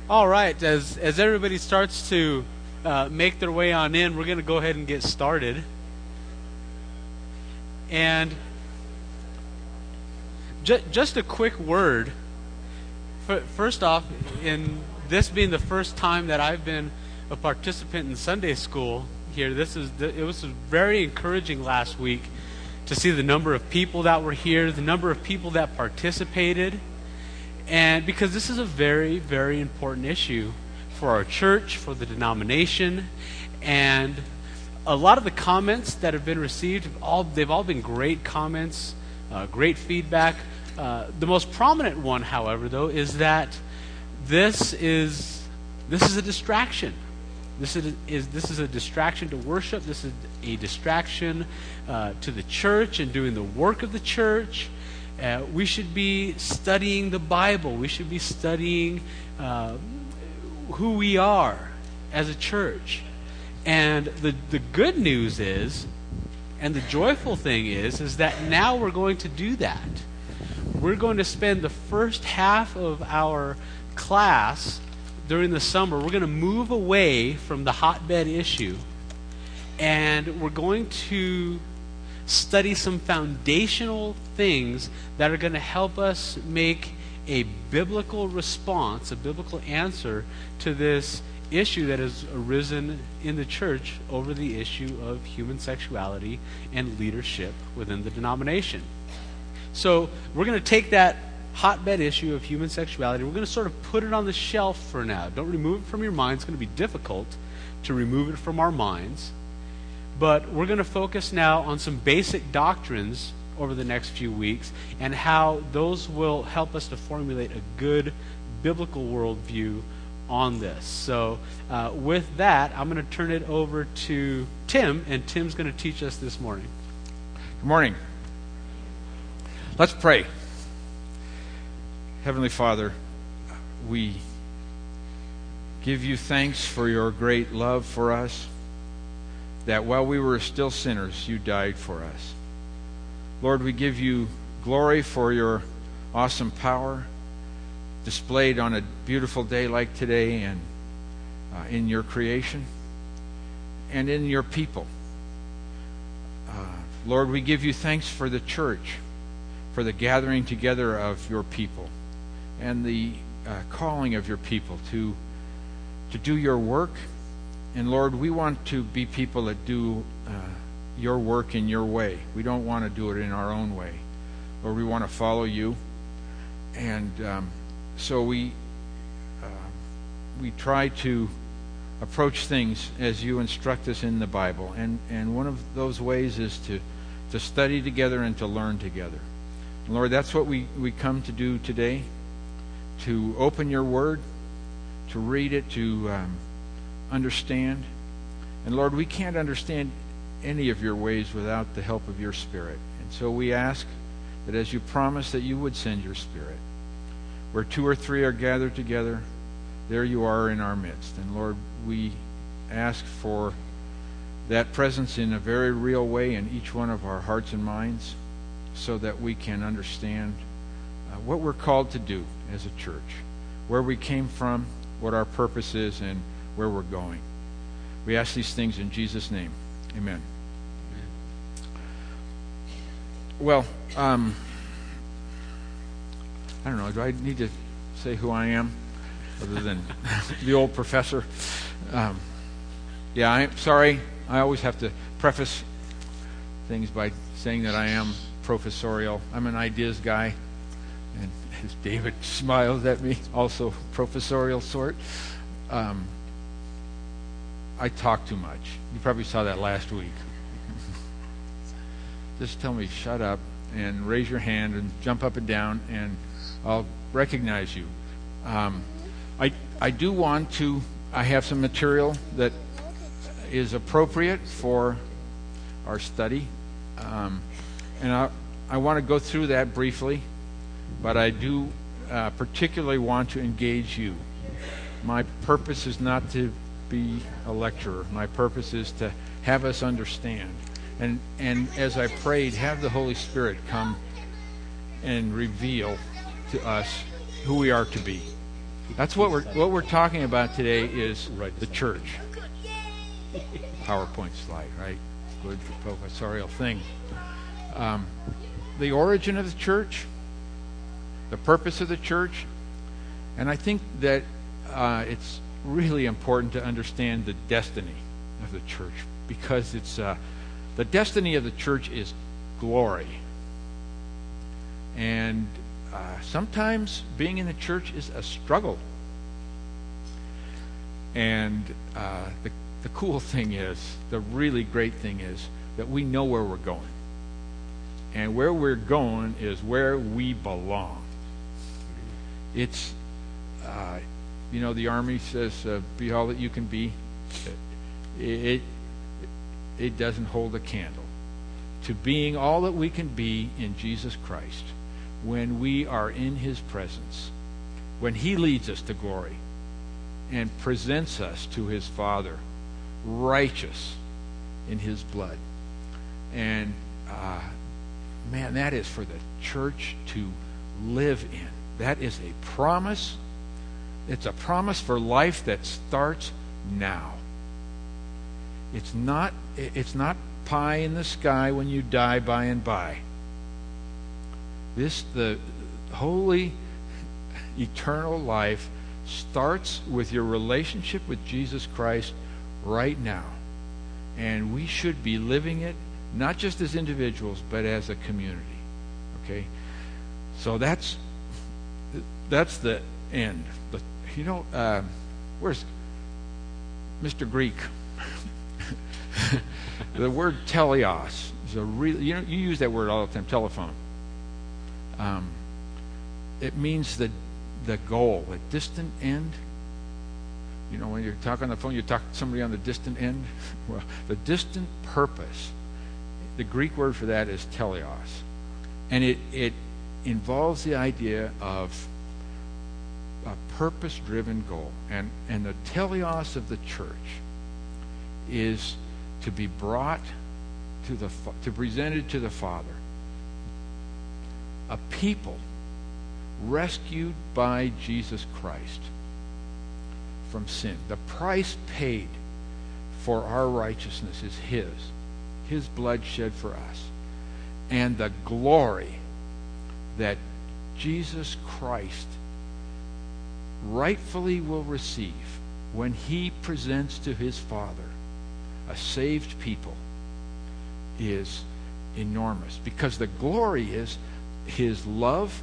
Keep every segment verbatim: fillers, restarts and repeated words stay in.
All right, as as everybody starts to uh, make their way on in, we're going to go ahead and get started. And ju- just a quick word. First off, in this being the first time that I've been a participant in Sunday school here, this is the, it was very encouraging last week to see the number of people that were here, the number of people that participated. And because this is a very, very important issue for our church, for the denomination, and a lot of the comments that have been received, all they've all been great comments, uh, great feedback. Uh, the most prominent one, however, though, is that this is this is a distraction. This is, is this is a distraction to worship. This is a distraction uh, to the church and doing the work of the church. Uh, we should be studying the Bible. We should be studying uh, who we are as a church. And the, the good news is, and the joyful thing is, is that now we're going to do that. We're going to spend the first half of our class during the summer, we're going to move away from the hotbed issue, and we're going to study some foundational things that are going to help us make a biblical response, a biblical answer to this issue that has arisen in the church over the issue of human sexuality and leadership within the denomination. So we're going to take that hotbed issue of human sexuality, we're going to sort of put it on the shelf for now. Don't remove it from your mind. It's going to be difficult to remove it from our minds. But we're going to focus now on some basic doctrines over the next few weeks and how those will help us to formulate a good biblical worldview on this. So uh, with that, I'm going to turn it over to Tim, and Tim's going to teach us this morning. Good morning. Let's pray. Heavenly Father, we give you thanks for your great love for us, that while we were still sinners, you died for us. Lord, we give you glory for your awesome power displayed on a beautiful day like today and uh, in your creation and in your people. Uh, Lord, we give you thanks for the church, for the gathering together of your people and the uh, calling of your people to, to do your work. And Lord, we want to be people that do uh, your work in your way. We don't want to do it in our own way. Lord, we want to follow you. And um, so we uh, we try to approach things as you instruct us in the Bible. And, and one of those ways is to, to study together and to learn together. And Lord, that's what we, we come to do today, to open your word, to read it, to um, understand. And Lord, we can't understand any of your ways without the help of your Spirit. And so we ask that as you promised that you would send your Spirit, where two or three are gathered together, there you are in our midst. And Lord, we ask for that presence in a very real way in each one of our hearts and minds, so that we can understand uh, what we're called to do as a church, where we came from, what our purpose is, and where we're going. We ask these things in Jesus' name. Amen. Well, um, I don't know. Do I need to say who I am other than the old professor? Um, yeah, I'm sorry. I always have to preface things by saying that I am professorial. I'm an ideas guy, and as David smiles at me, also professorial sort. Um, I talk too much. You probably saw that last week. Just tell me, shut up, and raise your hand and jump up and down, and I'll recognize you. Um, I I do want to, I have some material that is appropriate for our study. Um, and I, I want to go through that briefly, but I do uh, particularly want to engage you. My purpose is not to be a lecturer. My purpose is to have us understand. And, and as I prayed, have the Holy Spirit come and reveal to us who we are to be. That's what we're what we're talking about today is the church. PowerPoint slide, right? Good professorial thing. Um, the origin of the church, the purpose of the church, and I think that uh, it's really important to understand the destiny of the church, because it's uh, the destiny of the church is glory. And uh, sometimes being in the church is a struggle. And uh, the, the cool thing is, the really great thing is, that we know where we're going. And where we're going is where we belong. It's, uh, you know, the Army says, uh, be all that you can be. It, it, it doesn't hold a candle to being all that we can be in Jesus Christ when we are in His presence, when He leads us to glory and presents us to His Father, righteous in His blood. And uh, man, that is for the church to live in. That is a promise. It's a promise for life that starts now. It's not, it's not pie in the sky when you die by and by. This, the holy, eternal life starts with your relationship with Jesus Christ right now. And we should be living it, not just as individuals, but as a community. Okay? So that's that's the end. The, you know, uh, where's Mister Greek? The word teleos is a real, you know, you use that word all the time, telephone. Um, it means the the goal, the distant end. You know, when you're talking on the phone, you talk to somebody on the distant end. Well, the distant purpose, the Greek word for that is teleos. And it, it involves the idea of a purpose-driven goal. And, and the teleos of the church is to be brought to the, to presented to the Father. A people rescued by Jesus Christ from sin. The price paid for our righteousness is His. His blood shed for us. And the glory that Jesus Christ rightfully will receive when He presents to His Father a saved people is enormous. Because the glory is His love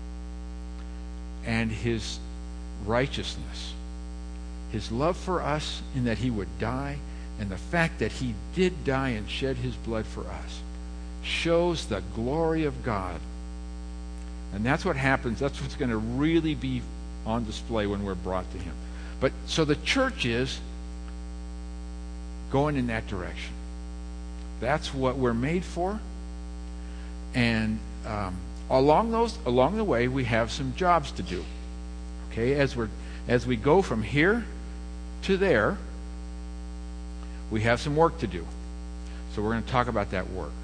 and His righteousness. His love for us in that He would die, and the fact that He did die and shed His blood for us shows the glory of God. And that's what happens. That's what's going to really be on display when we're brought to Him. But so the church is going in that direction. That's what we're made for. And um, along those, along the way, we have some jobs to do. Okay, as we're as we go from here to there, we have some work to do. So we're going to talk about that work.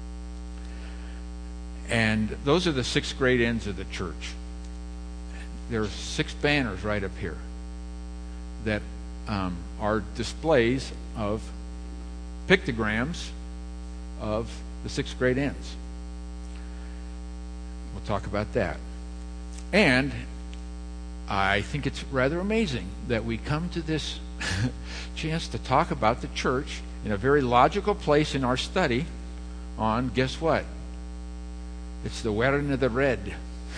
And those are the six great ends of the church. There's six banners right up here that um, are displays of pictograms of the six great ends. We'll talk about that. And I think it's rather amazing that we come to this chance to talk about the church in a very logical place in our study on, guess what? It's the wearing of the red.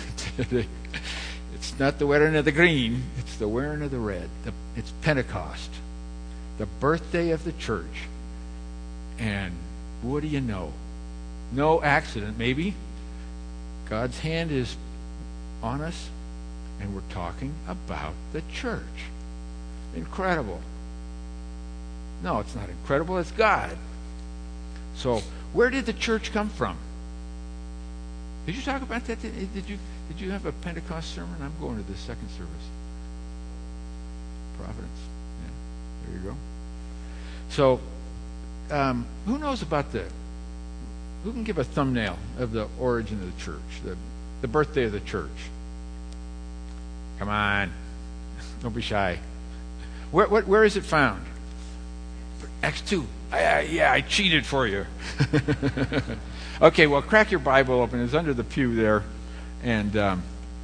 It's not the wearing of the green. It's the wearing of the red. The, it's Pentecost, the birthday of the church. And what do you know? No accident, maybe. God's hand is on us, and we're talking about the church. Incredible. No, it's not incredible. It's God. So, where did the church come from? Did you talk about that? Did you did you have a Pentecost sermon? I'm going to the second service. Providence. Yeah, there you go. So, um, who knows about the? Who can give a thumbnail of the origin of the church, the the birthday of the church? Come on. Don't be shy. Where, where, where is it found? Acts two. I, I, yeah, I cheated for you. Okay, well, crack your Bible open. It's under the pew there. And um,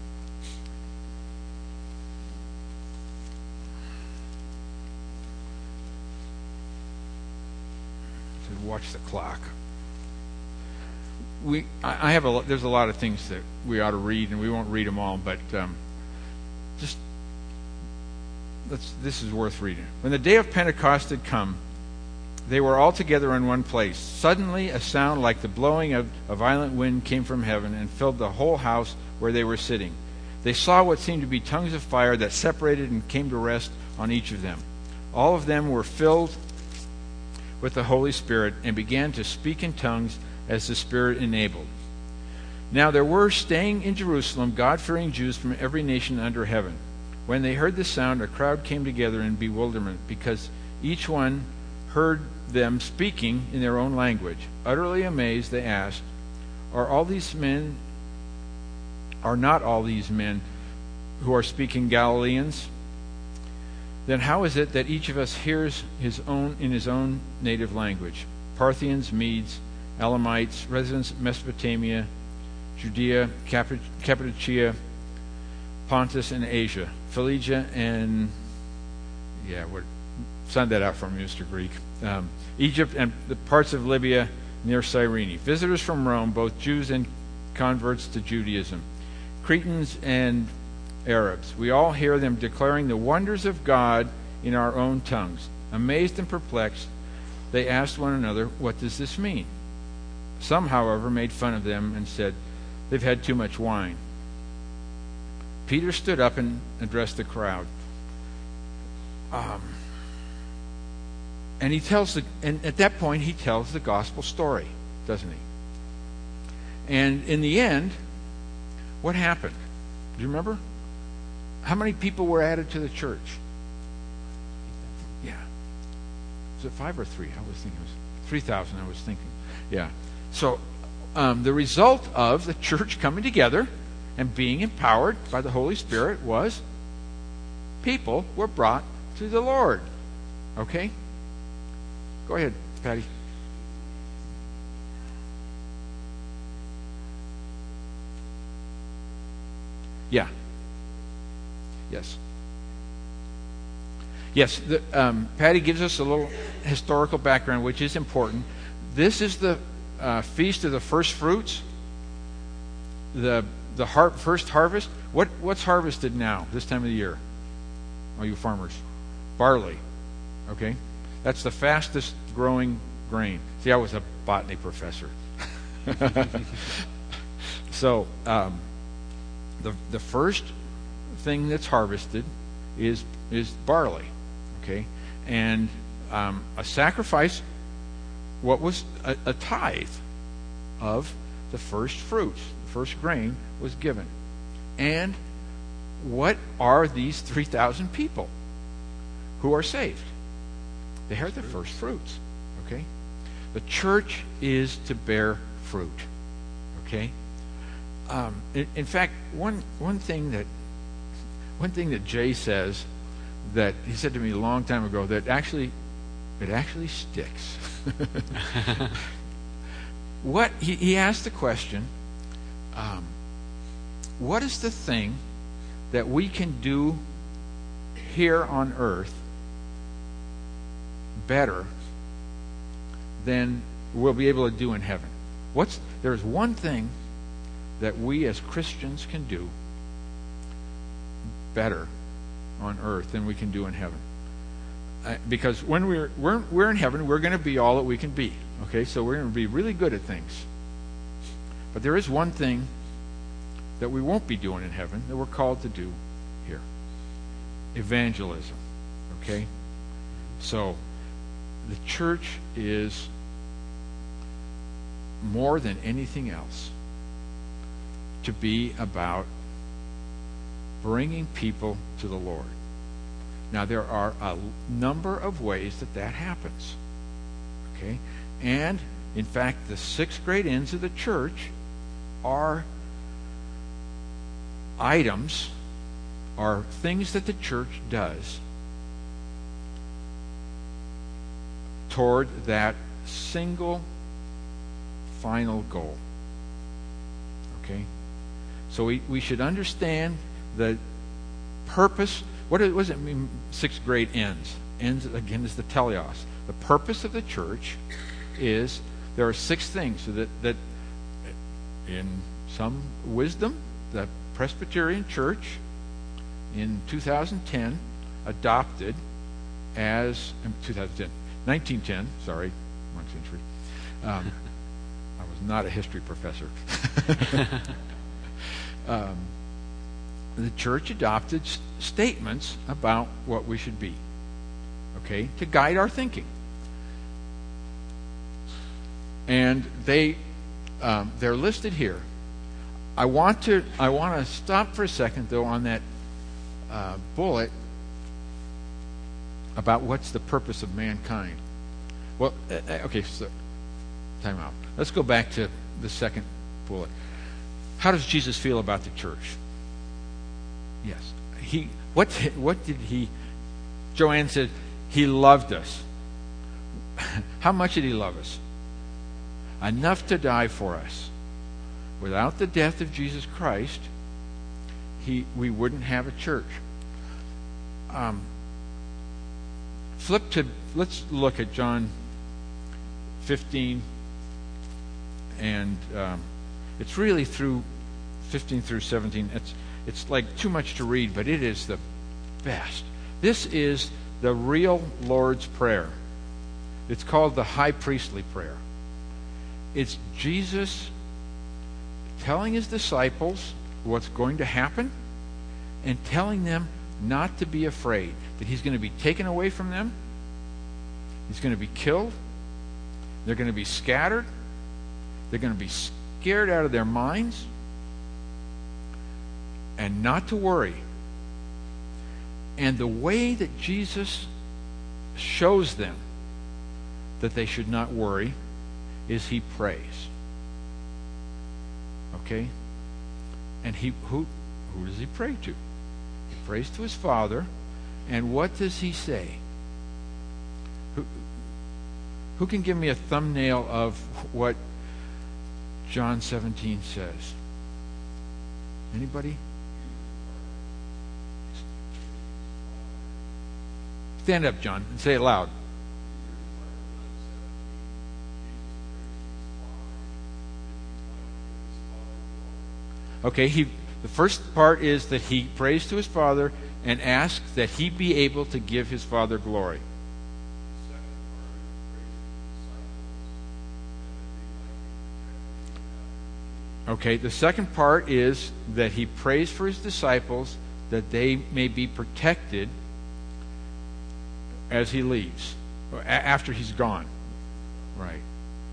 watch the clock. We, I, I have a. There's a lot of things that we ought to read, and we won't read them all. But um, just let's. This is worth reading. When the day of Pentecost had come, they were all together in one place. Suddenly, a sound like the blowing of a violent wind came from heaven and filled the whole house where they were sitting. They saw what seemed to be tongues of fire that separated and came to rest on each of them. All of them were filled with the Holy Spirit and began to speak in tongues as the Spirit enabled. Now there were staying in Jerusalem God-fearing Jews from every nation under heaven. When they heard the sound, a crowd came together in bewilderment, because each one heard them speaking in their own language. Utterly amazed, they asked, Are all these men, are not all these men who are speaking Galileans? Then how is it that each of us hears his own in his own native language? Parthians, Medes, Elamites, residents of Mesopotamia, Judea, Cappadocia, Pontus, and Asia, Phrygia, and yeah, what? Send that out for me, Mister Greek. Um, Egypt and the parts of Libya near Cyrene. Visitors from Rome, both Jews and converts to Judaism. Cretans and Arabs. We all hear them declaring the wonders of God in our own tongues. Amazed and perplexed, they asked one another, What does this mean? Some, however, made fun of them and said, They've had too much wine. Peter stood up and addressed the crowd. Um, and he tells the, and at that point he tells the gospel story, doesn't he? And in the end, what happened? Do you remember? How many people were added to the church? Yeah. Was it five or three? I was thinking it was three thousand. I was thinking. Yeah. So um, the result of the church coming together and being empowered by the Holy Spirit was people were brought to the Lord. Okay? Go ahead, Patty. Yeah. Yes. Yes, the, um, Patty gives us a little historical background, which is important. This is the uh, Feast of the First Fruits, the the har- first harvest. What What's harvested now, this time of the year? All you farmers. Barley. Okay? That's the fastest growing grain. See, I was a botany professor. so, um, the the first thing that's harvested is is barley, okay, and um, a sacrifice. What was a, a tithe of the first fruits, the first grain was given, and what are these three thousand people who are saved? They are the first fruits, okay. The church is to bear fruit, okay. Um, in, in fact, one one thing that one thing that Jay says that he said to me a long time ago that actually it actually sticks. What he, he asked the question, um, what is the thing that we can do here on earth better than we'll be able to do in heaven? What's there's one thing that we as Christians can do better on earth than we can do in heaven. Uh, because when we're, we're we're in heaven, we're going to be all that we can be. Okay, so we're going to be really good at things. But there is one thing that we won't be doing in heaven that we're called to do here. Evangelism. Okay? So the church is more than anything else to be about bringing people to the Lord. Now, there are a number of ways that that happens. Okay? And, in fact, the six great ends of the church are items, are things that the church does toward that single final goal. Okay? So we, we should understand the purpose. What does it mean sixth grade ends? Ends, again, is the teleos. The purpose of the church is, there are six things that, that in some wisdom, the Presbyterian Church in two thousand ten adopted as, in twenty ten, nineteen ten, sorry, wrong century. Um, I was not a history professor. um, the church adopted s- statements about what we should be, okay, to guide our thinking. And they, um, they're listed here. I want to, I want to stop for a second, though, on that uh, bullet about what's the purpose of mankind. Well, uh, okay, so time out. Let's go back to the second bullet. How does Jesus feel about the church? Yes, he. What? What did he? Joanne said he loved us. How much did he love us? Enough to die for us. Without the death of Jesus Christ, he we wouldn't have a church. Um, flip to, let's look at John fifteen, and um, it's really through fifteen through seventeen. It's it's like too much to read, but it is the best. This is the real Lord's Prayer. It's called the High Priestly Prayer. It's Jesus telling his disciples what's going to happen and telling them not to be afraid, that he's going to be taken away from them, he's going to be killed, they're going to be scattered, they're going to be scared out of their minds, and not to worry. And the way that Jesus shows them that they should not worry is he prays. Okay? And he who who does he pray to? He prays to his Father, and what does he say? Who, who can give me a thumbnail of what John seventeen says? Anybody? Stand up, John, and say it loud. Okay, he the first part is that he prays to his Father and asks that he be able to give his Father glory. Okay, the second part is that he prays for his disciples that they may be protected as he leaves, or a- after he's gone. Right.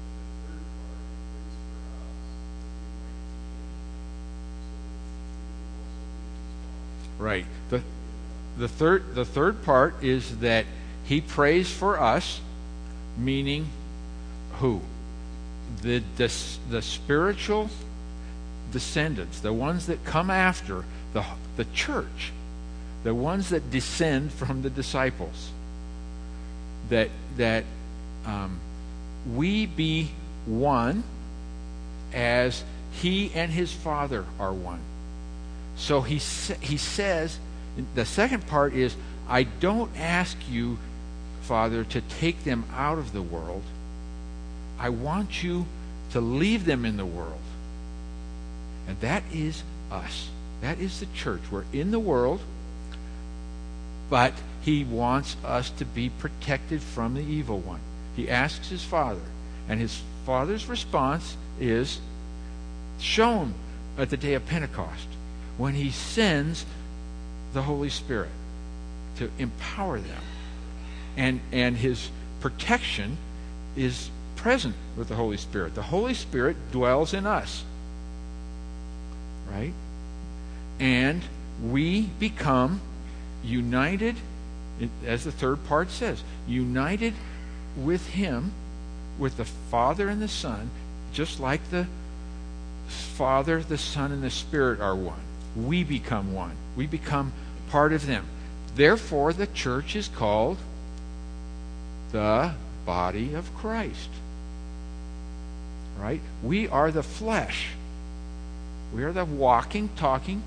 Right. The the third the third part is that he prays for us, meaning who? The the, the spiritual descendants, the ones that come after the the church, the ones that descend from the disciples. That that um, we be one as he and his Father are one. So he he says, the second part is, I don't ask you, Father, to take them out of the world. I want you to leave them in the world. And that is us. That is the church. We're in the world, but he wants us to be protected from the evil one. He asks his Father, and his Father's response is shown at the day of Pentecost, when he sends the Holy Spirit to empower them. And, and his protection is present with the Holy Spirit. The Holy Spirit dwells in us. Right? And we become united, as the third part says, united with him, with the Father and the Son, just like the Father, the Son, and the Spirit are one. We become one. We become part of them. Therefore, the church is called the body of Christ. Right? We are the flesh. We are the walking, talking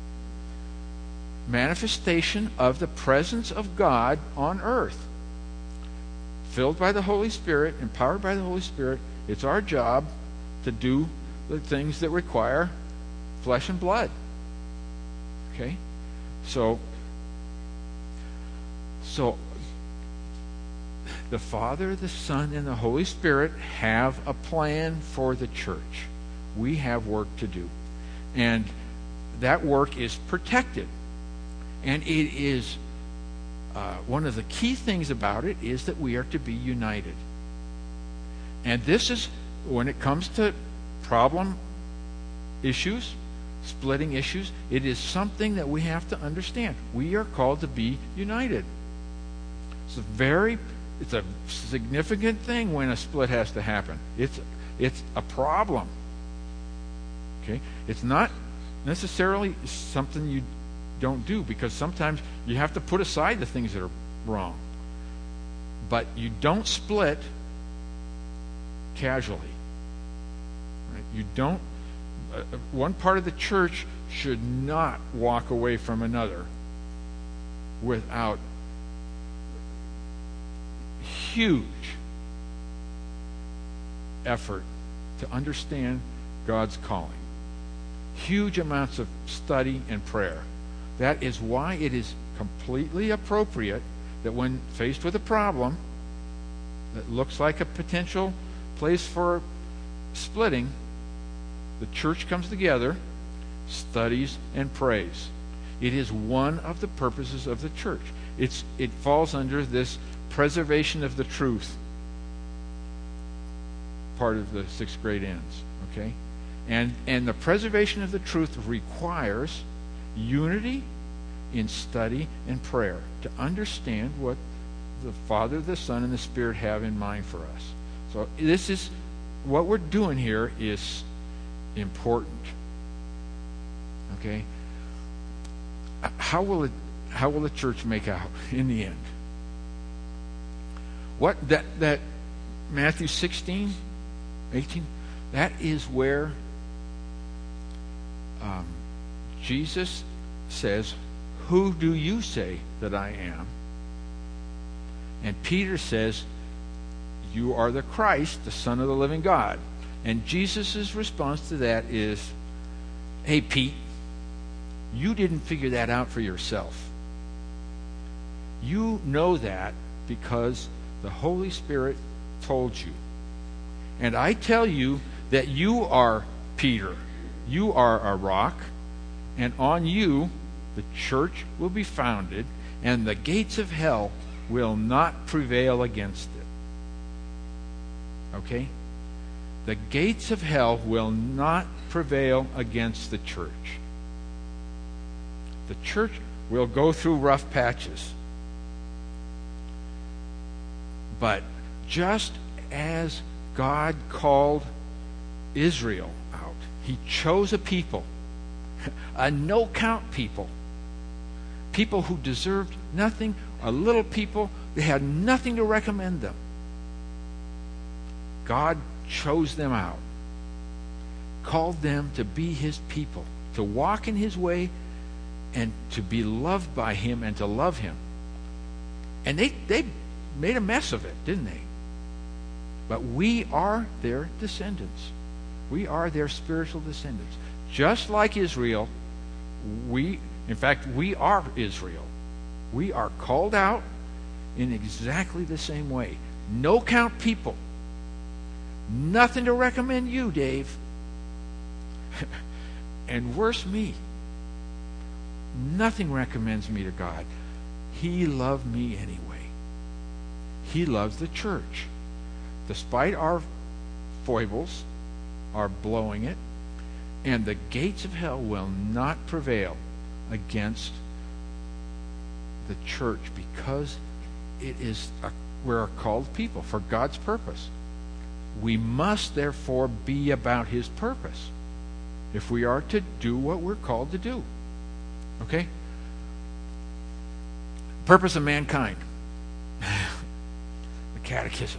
manifestation of the presence of God on earth. Filled by the Holy Spirit, empowered by the Holy Spirit, it's our job to do the things that require flesh and blood. Okay? So, so the Father, the Son, and the Holy Spirit have a plan for the church. We have work to do. And that work is protected. And it is, uh, one of the key things about it is that we are to be united. And this is, when it comes to problem issues, splitting issues, it is something that we have to understand. We are called to be united. It's a very, it's a significant thing when a split has to happen. It's, it's a problem. Okay? It's not necessarily something you don't do, because sometimes you have to put aside the things that are wrong. But you don't split casually. Right? You don't, uh, one part of the church should not walk away from another without huge effort to understand God's calling. Huge amounts of study and prayer. That is why it is completely appropriate that when faced with a problem that looks like a potential place for splitting, the church comes together, studies, and prays. It is one of the purposes of the church. It's, it falls under this preservation of the truth part of the sixth grade ends. Okay? And, and the preservation of the truth requires unity in study and prayer to understand what the Father, the Son, and the Spirit have in mind for us. So this is, what we're doing here is important. Okay? How will it, how will the church make out in the end? What that that Matthew sixteen, eighteen, that is where um, Jesus says, "Who do you say that I am?" And Peter says, "You are the Christ, the Son of the living God." And Jesus' response to that is, "Hey, Pete, you didn't figure that out for yourself. You know that because the Holy Spirit told you. And I tell you that you are Peter. You are a rock, and on you the church will be founded, and the gates of hell will not prevail against it." Okay? The gates of hell will not prevail against the church. The church will go through rough patches. But just as God called Israel out, He chose a people, a no-count people, people who deserved nothing, a little people that had nothing to recommend them. God chose them out, called them to be His people, to walk in His way, and to be loved by Him and to love Him. And they, they made a mess of it, didn't they? But we are their descendants. We are their spiritual descendants. Just like Israel, we, in fact, we are Israel. We are called out in exactly the same way. No count people. Nothing to recommend you, Dave. And worse me. Nothing recommends me to God. He loved me anyway. He loves the church. Despite our foibles, our blowing it, and the gates of hell will not prevail against the church, because it is a, we're a called people for God's purpose. We must therefore be about His purpose if we are to do what we're called to do. Okay? Purpose of mankind. The catechisms.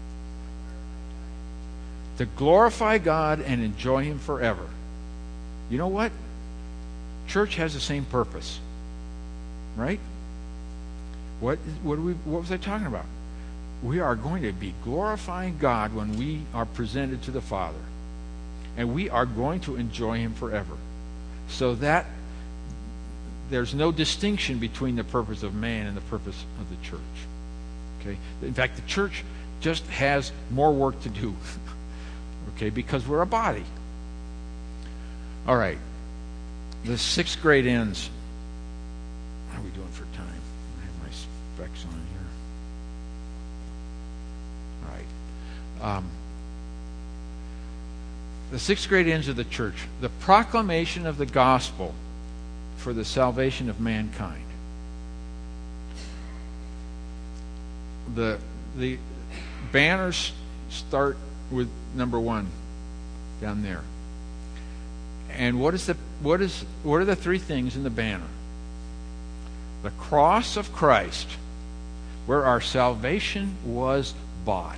To glorify God and enjoy Him forever. You know what? Church has the same purpose. Right? What, what, do we, what was I talking about? We are going to be glorifying God when we are presented to the Father. And we are going to enjoy Him forever. So that there's no distinction between the purpose of man and the purpose of the church. Okay? In fact, the church just has more work to do. Okay? Because we're a body. All right. The sixth grade ends. How are we doing for time? I have my specs on here. All right. Um, the sixth grade ends of the church. The proclamation of the gospel for the salvation of mankind. The the banners start with number one down there. And what is the what is what are the three things in the banner? The cross of Christ, where our salvation was bought.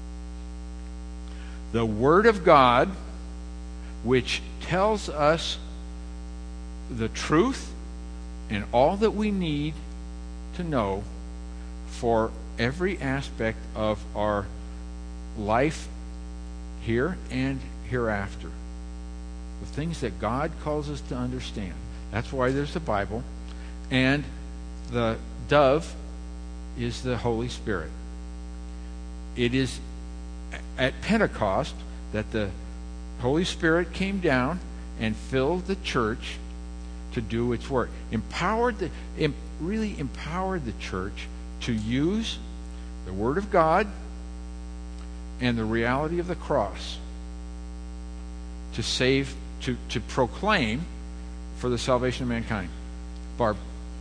The Word of God, which tells us the truth and all that we need to know for every aspect of our life here and hereafter. The things that God calls us to understand. That's why there's the Bible. And the dove is the Holy Spirit. It is at Pentecost that the Holy Spirit came down and filled the church to do its work. Empowered the, em, really empowered the church to use the Word of God and the reality of the cross to save, to, to proclaim for the salvation of mankind. Barb.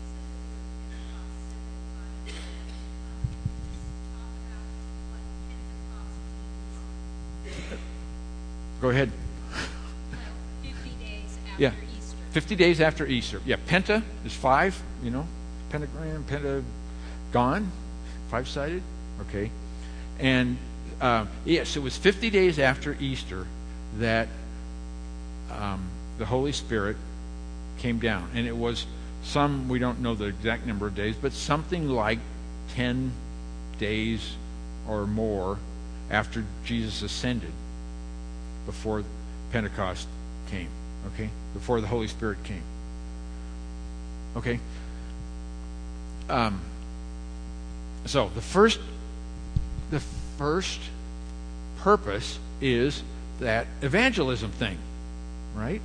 Go ahead. fifty days after Yeah. Easter. fifty days after Easter. Yeah, penta is five, you know, pentagram, pentagon, five-sided. Okay. And, uh, yes, it was fifty days after Easter that um, the Holy Spirit came down. And it was some, we don't know the exact number of days, but something like ten days or more after Jesus ascended before Pentecost came. Okay? Before the Holy Spirit came. Okay? Um, so the first the first purpose is that evangelism thing. Right?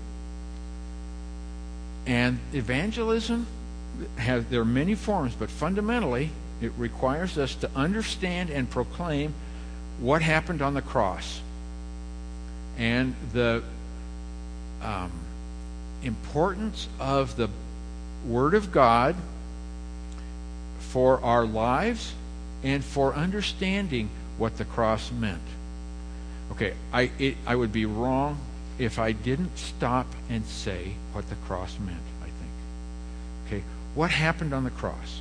And evangelism has, there are many forms, but fundamentally it requires us to understand and proclaim what happened on the cross and the um, importance of the Word of God for our lives and for understanding what the cross meant. Okay, I it, I would be wrong if I didn't stop and say what the cross meant, I think. Okay, what happened on the cross?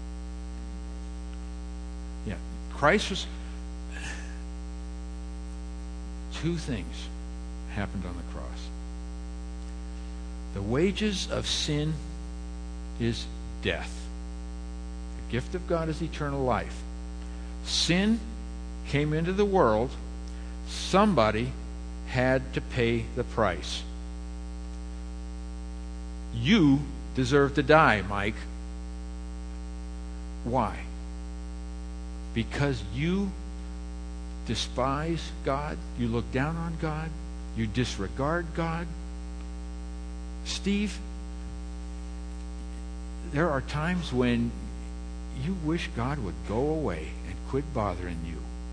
Yeah, Christ was... Two things happened on the cross. The wages of sin is death. The gift of God is eternal life. Sin came into the world. Somebody had to pay the price. You deserve to die, Mike. Why? Because you despise God, you look down on God, you disregard God. Steve, there are times when you wish God would go away and quit bothering you.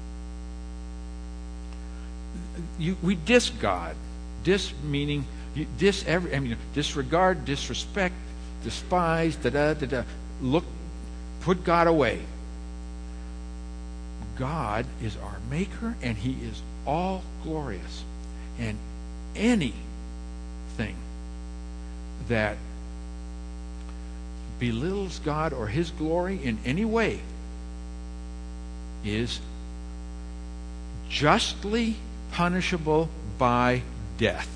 You, we dis God. Dis meaning you dis every. I mean, disregard, disrespect, despise. Da da da da. Look, put God away. God is our Maker, and He is all glorious, and anything that belittles God or his glory in any way is justly punishable by death.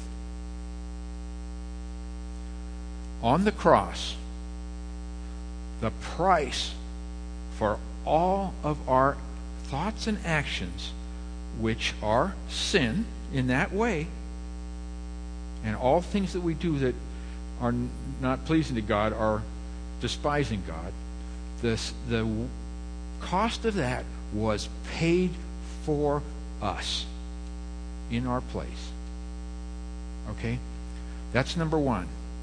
On the cross, the price for all of our thoughts and actions, which are sin in that way, and all things that we do that are not pleasing to God are despising God, this, the cost of that was paid for us in our place. Okay? That's number one.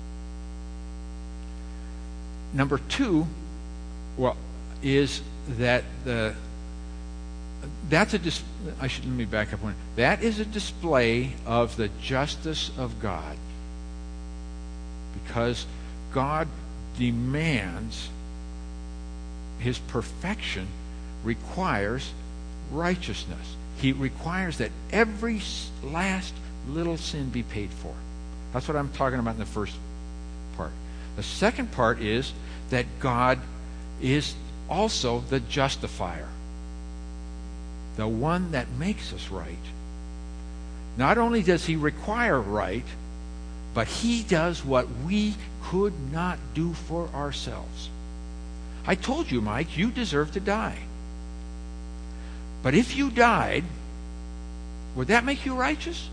Number two, well, is that the that's a dis, I should let me back up one. That is a display of the justice of God, because God demands, his perfection requires righteousness. He requires that every last little sin be paid for. That's what I'm talking about in the first part. The second part is that God is also the justifier, the one that makes us right. Not only does he require right, but he does what we could not do for ourselves. I told you, Mike, you deserve to die. But if you died, would that make you righteous?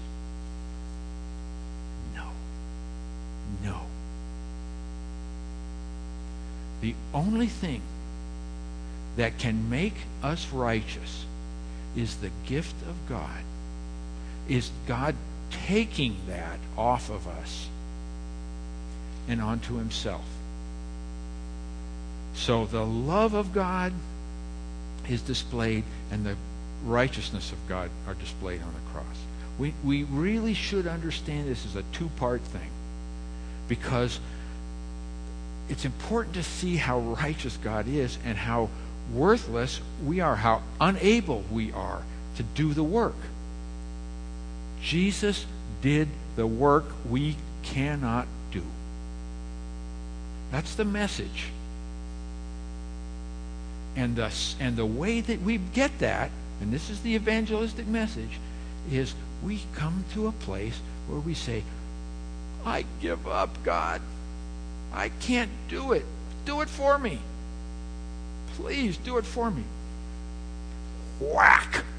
No. No. The only thing that can make us righteous is the gift of God, is God taking that off of us and onto himself. So the love of God is displayed and the righteousness of God are displayed on the cross. We, we really should understand this as a two-part thing, because it's important to see how righteous God is and how worthless we are, how unable we are to do the work. Jesus did the work we cannot do. That's the message. And the, and the way that we get that, and this is the evangelistic message, is we come to a place where we say, I give up, God. I can't do it. Do it for me. Please do it for me. Whack!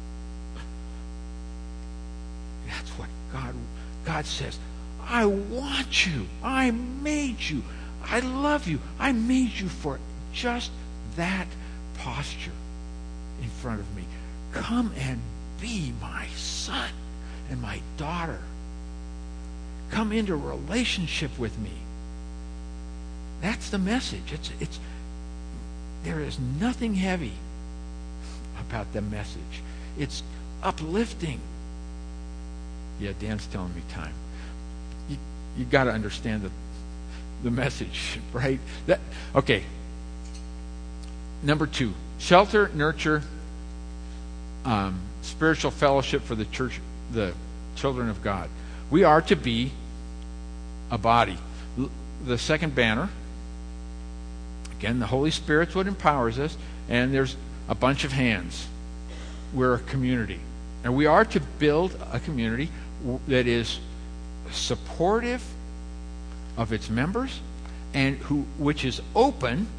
That's what God, God says. I want you. I made you. I love you. I made you for just that posture in front of me. Come and be my son and my daughter. Come into relationship with me. That's the message. It's it's there is nothing heavy about the message. It's uplifting. Yeah, Dan's telling me time. You you got to understand the the message, right? That okay. Number two, shelter, nurture, um, spiritual fellowship for the church, the children of God. We are to be a body. The second banner, again, the Holy Spirit's what empowers us, and there's a bunch of hands. We're a community. And we are to build a community that is supportive of its members and who which is open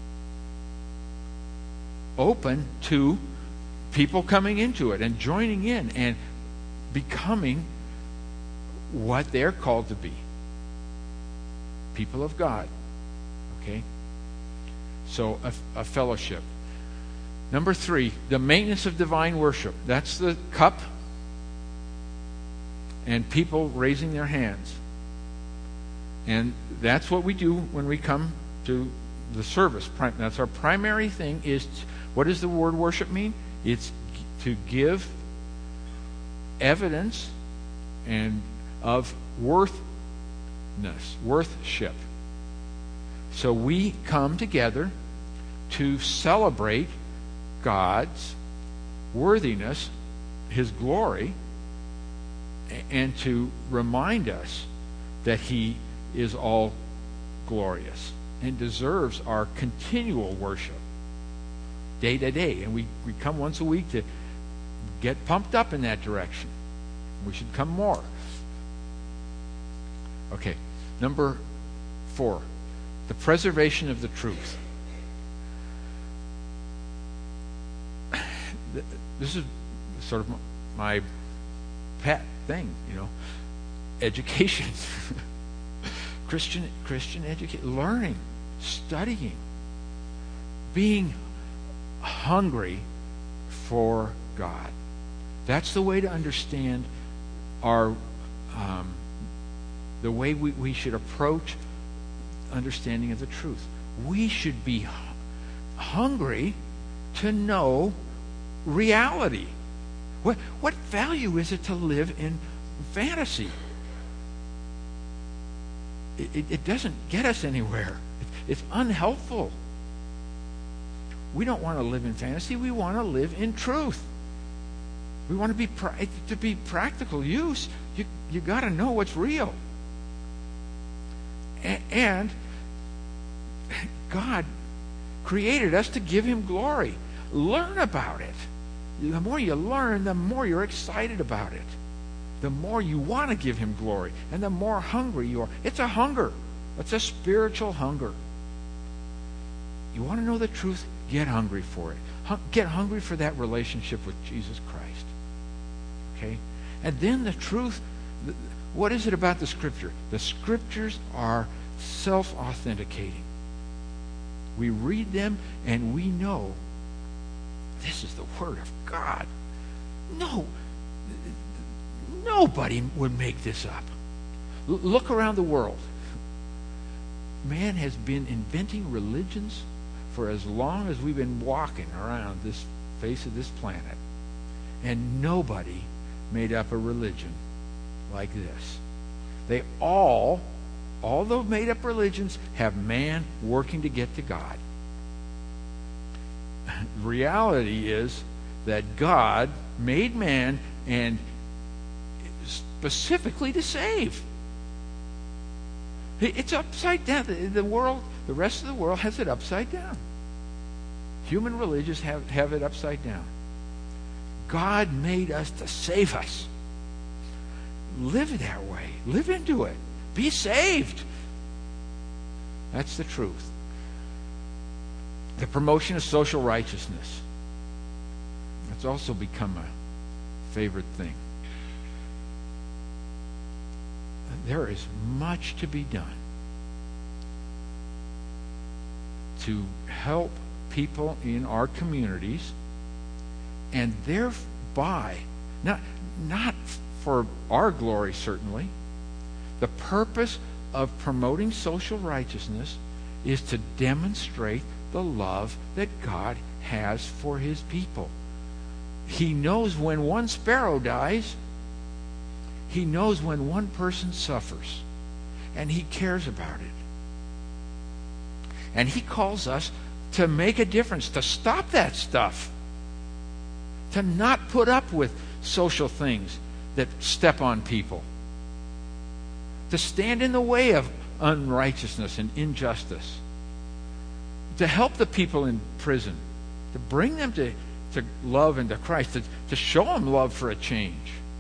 open to people coming into it and joining in and becoming what they're called to be. People of God. Okay? So a, a fellowship. Number three, the maintenance of divine worship. That's the cup and people raising their hands. And that's what we do when we come to the service. That's our primary thing. Is to, what does the word worship mean? It's to give evidence and of worthness, worthship. So we come together to celebrate God's worthiness, his glory, and to remind us that he is all glorious and deserves our continual worship, day to day. And we, we come once a week to get pumped up in that direction. We should come more. Okay, number four, the preservation of the truth. This is sort of my pet thing, you know, education. Christian Christian education, learning, studying, being hungry for God. That's the way to understand our um, the way we, we should approach understanding of the truth. We should be hungry to know reality. What what value is it to live in fantasy? It, it, it doesn't get us anywhere. It, it's unhelpful. We don't want to live in fantasy. We want to live in truth. We want to be to be practical use. You you got to know what's real. A, and God created us to give Him glory. Learn about it. The more you learn, the more you're excited about it. The more you want to give Him glory, and the more hungry you are. It's a hunger. It's a spiritual hunger. You want to know the truth? Get hungry for it. Get hungry for that relationship with Jesus Christ. Okay? And then the truth, what is it about the Scripture? The Scriptures are self-authenticating. We read them and we know this is the Word of God. No, nobody would make this up. L- look around the world. Man has been inventing religions for as long as we've been walking around this face of this planet. And nobody made up a religion like this. They all, all those made up religions have man working to get to God. The reality is that God made man and specifically to save. It's upside down. The world, the rest of the world has it upside down. Human religions have, have it upside down. God made us to save us. Live that way. Live into it. Be saved. That's the truth. The promotion of social righteousness. That's also become a favorite thing. There is much to be done to help people in our communities, and thereby, not, not for our glory certainly, the purpose of promoting social righteousness is to demonstrate the love that God has for His people. He knows when one sparrow dies. He knows when one person suffers, and He cares about it. And He calls us to make a difference, to stop that stuff, to not put up with social things that step on people, to stand in the way of unrighteousness and injustice, to help the people in prison, to bring them to, to love and to Christ, to, to show them love for a change.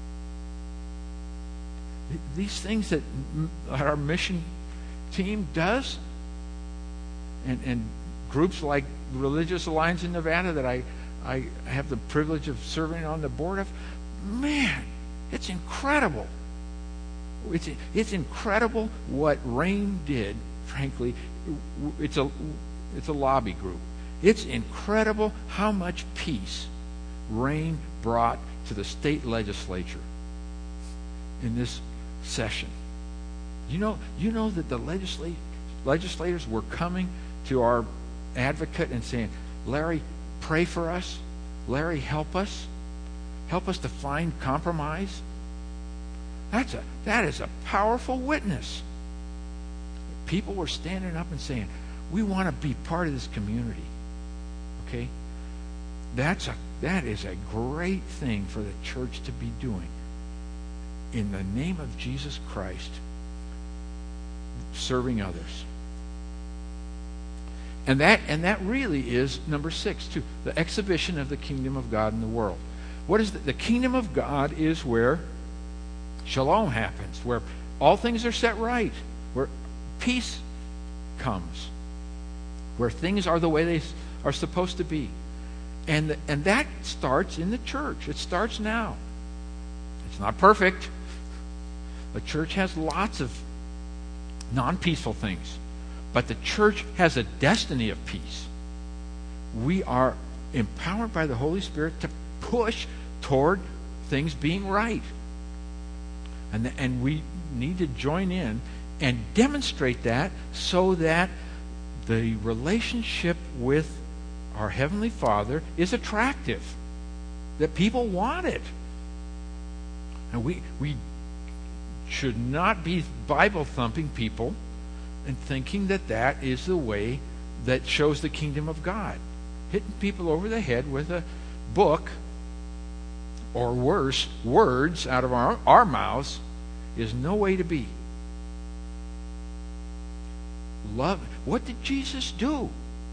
These things that our mission team does, and, and groups like Religious Alliance in Nevada that I, I have the privilege of serving on the board of, man, it's incredible. It's, it's incredible what RAIN did, frankly. It's a, it's a lobby group. It's incredible how much peace RAIN brought to the state legislature in this session. You know, you know that the legislat- legislators were coming to our advocate and saying, Larry, pray for us. Larry, help us. Help us to find compromise. That's a that is a powerful witness. People were standing up and saying, we want to be part of this community. Okay? That's a that is a great thing for the church to be doing. In the name of Jesus Christ, serving others. And that and that really is number six too, the exhibition of the kingdom of God in the world. What is the, the kingdom of God is where shalom happens, where all things are set right, where peace comes, where things are the way they are supposed to be. And the, and that starts in the church. It starts now. It's not perfect. The church has lots of non-peaceful things. But the church has a destiny of peace. We are empowered by the Holy Spirit to push toward things being right. And, the, and we need to join in and demonstrate that so that the relationship with our Heavenly Father is attractive. That people want it. And we, we should not be Bible-thumping people and thinking that that is the way that shows the kingdom of God. Hitting people over the head with a book, or worse, words out of our, our mouths, is no way to be. Love. What did Jesus do?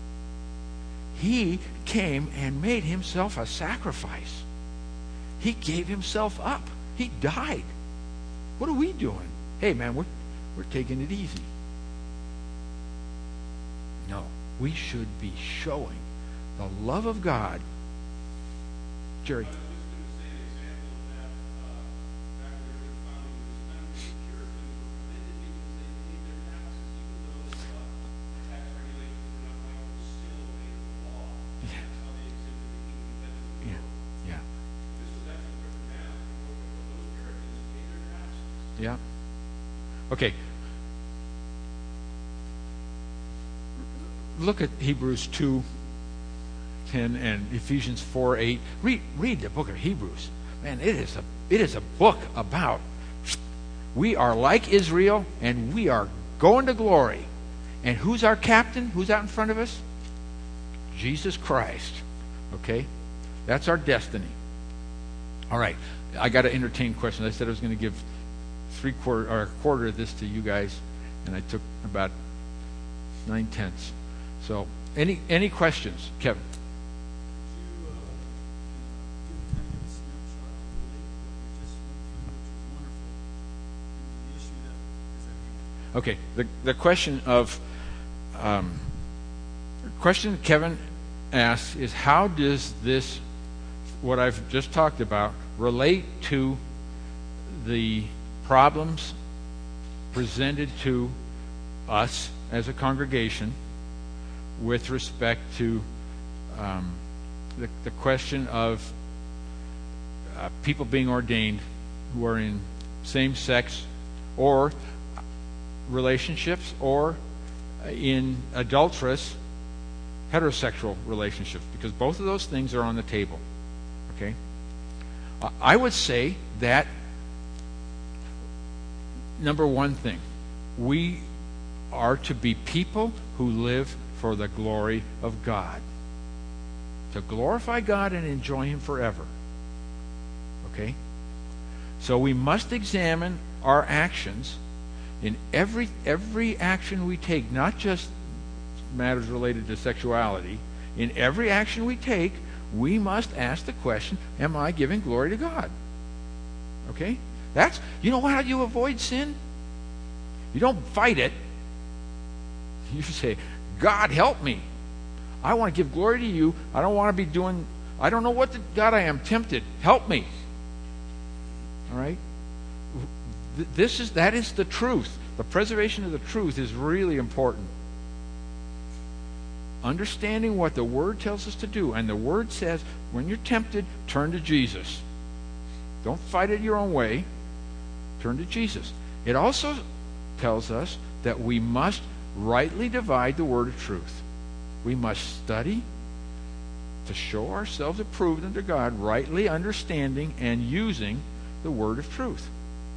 He came and made himself a sacrifice. He gave himself up. He died. What are we doing? Hey, man, we're, we're taking it easy. No, we should be showing the love of God. Jerry. Yeah. Okay. Look at Hebrews two ten and Ephesians four eight. Read read the book of Hebrews. Man, it is a it is a book about we are like Israel and we are going to glory. And who's our captain? Who's out in front of us? Jesus Christ. Okay? That's our destiny. All right. I got to entertain questions. I said I was going to give three quarter or a quarter of this to you guys, and I took about nine tenths. So, any any questions, Kevin? Okay. The the question of um, the question Kevin asked is, how does this, what I've just talked about, relate to the problems presented to us as a congregation with respect to um, the, the question of uh, people being ordained who are in same-sex or relationships or in adulterous heterosexual relationships, because both of those things are on the table. Okay? Uh, I would say that number one thing, we are to be people who live for the glory of God. To glorify God and enjoy Him forever. Okay? So we must examine our actions in every every action we take, not just matters related to sexuality. In every action we take, we must ask the question, am I giving glory to God? Okay? That's, you know how you avoid sin? You don't fight it. You say, God, help me. I want to give glory to you. I don't want to be doing, I don't know what the, God, I am tempted. Help me. All right? This is, that is the truth. The preservation of the truth is really important. Understanding what the Word tells us to do. And the Word says, when you're tempted, turn to Jesus. Don't fight it your own way. Turn to Jesus. It also tells us that we must rightly divide the word of truth. We must study to show ourselves approved unto God, rightly understanding and using the word of truth.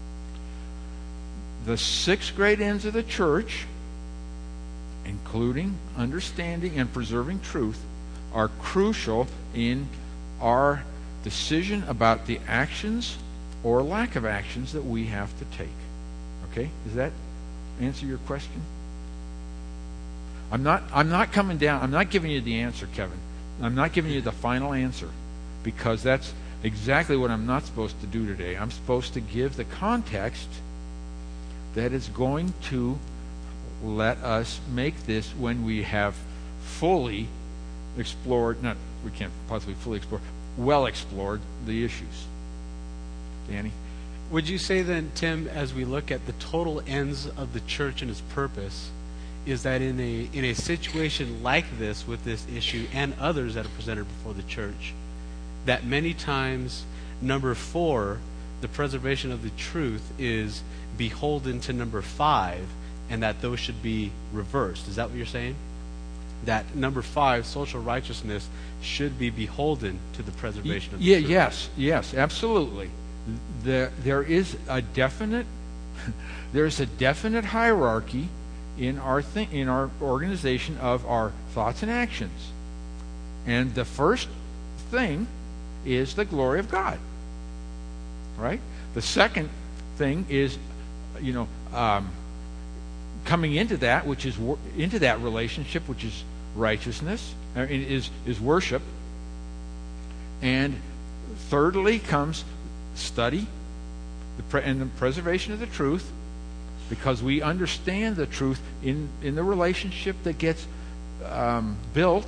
The six great ends of the church, including understanding and preserving truth, are crucial in our decision about the actions or lack of actions that we have to take. Okay? Does that answer your question? I'm not, I'm not coming down. I'm not giving you the answer, Kevin. I'm not giving you the final answer, because that's exactly what I'm not supposed to do today. I'm supposed to give the context that is going to let us make this, when we have fully explored, not, we can't possibly fully explore, well explored the issues. Danny? Would you say then, Tim, as we look at the total ends of the church and its purpose, is that in a in a situation like this, with this issue and others that are presented before the church, that many times number four, the preservation of the truth, is beholden to number five, and that those should be reversed? Is that what you're saying? That number five, social righteousness, should be beholden to the preservation of the yeah, truth? Yes, yes, absolutely. There, there is a definite, there's a definite hierarchy in our th- in our organization of our thoughts and actions, and the first thing is the glory of God. Right? The second thing is, you know, um, coming into that, which is wor- into that relationship, which is righteousness, uh, is is worship, and thirdly comes study, the pre- and the preservation of the truth, because we understand the truth in in the relationship that gets um, built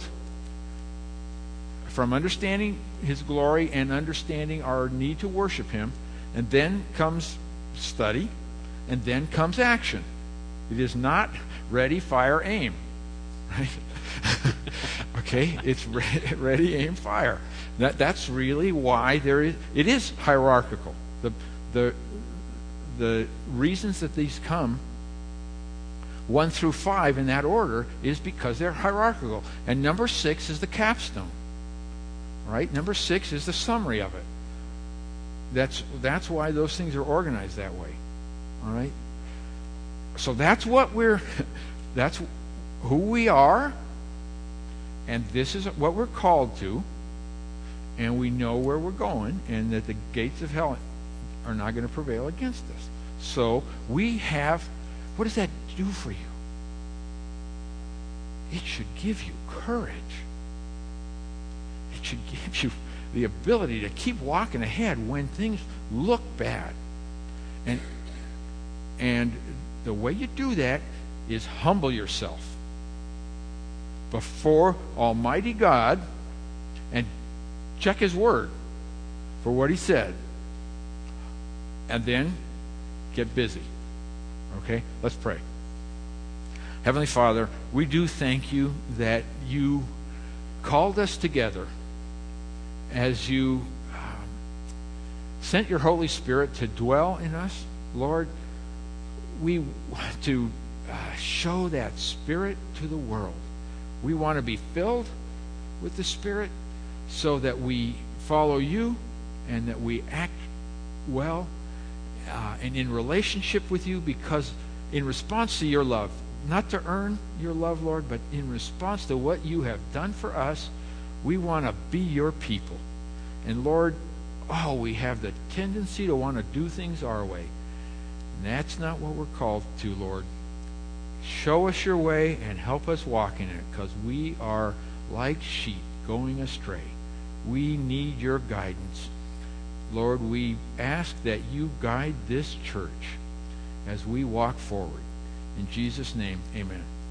from understanding His glory and understanding our need to worship Him. And then comes study, and then comes action. It is not ready, fire, aim. Right? Okay? It's ready, ready, aim, fire. That that's really why there is it is hierarchical. The the the reasons that these come one through five in that order is because they're hierarchical. And number six is the capstone. Right? Number six is the summary of it. That's that's why those things are organized that way. All right? So that's what we're that's who we are, and this is what we're called to, and we know where we're going, and that the gates of hell are not going to prevail against us. So we have, what does that do for you? It should give you courage. It should give you the ability to keep walking ahead when things look bad. And and the way you do that is humble yourself before Almighty God and check His Word for what He said. And then get busy. Okay? Let's pray. Heavenly Father, we do thank You that You called us together as You um, sent Your Holy Spirit to dwell in us. Lord, we want to uh, show that Spirit to the world. We want to be filled with the Spirit so that we follow You and that we act well uh, and in relationship with You, because in response to Your love, not to earn Your love, Lord, but in response to what You have done for us, we want to be Your people. And Lord, oh, we have the tendency to want to do things our way. And that's not what we're called to, Lord. Show us Your way and help us walk in it, because we are like sheep going astray. We need Your guidance. Lord, we ask that You guide this church as we walk forward. In Jesus' name, amen.